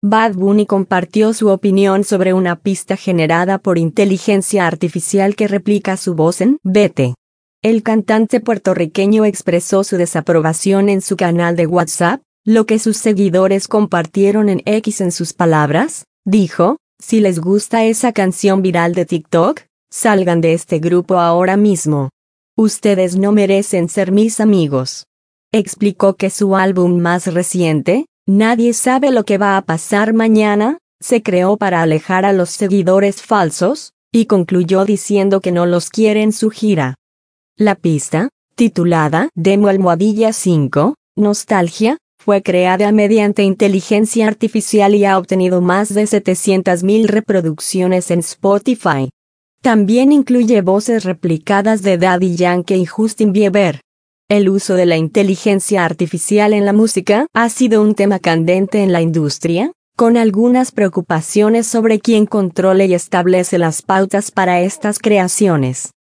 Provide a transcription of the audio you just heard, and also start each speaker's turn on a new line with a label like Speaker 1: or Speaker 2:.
Speaker 1: Bad Bunny compartió su opinión sobre una pista generada por inteligencia artificial que replica su voz en Vete. El cantante puertorriqueño expresó su desaprobación en su canal de WhatsApp, lo que sus seguidores compartieron en X. En sus palabras, dijo: "Si les gusta esa canción viral de TikTok, salgan de este grupo ahora mismo. Ustedes no merecen ser mis amigos". Explicó que su álbum más reciente, Nadie sabe lo que va a pasar mañana, se creó para alejar a los seguidores falsos, y concluyó diciendo que no los quiere en su gira. La pista, titulada Demo_5, Nostalgia, fue creada mediante inteligencia artificial y ha obtenido más de 700.000 reproducciones en Spotify. También incluye voces replicadas de Daddy Yankee y Justin Bieber. El uso de la inteligencia artificial en la música ha sido un tema candente en la industria, con algunas preocupaciones sobre quién controla y establece las pautas para estas creaciones.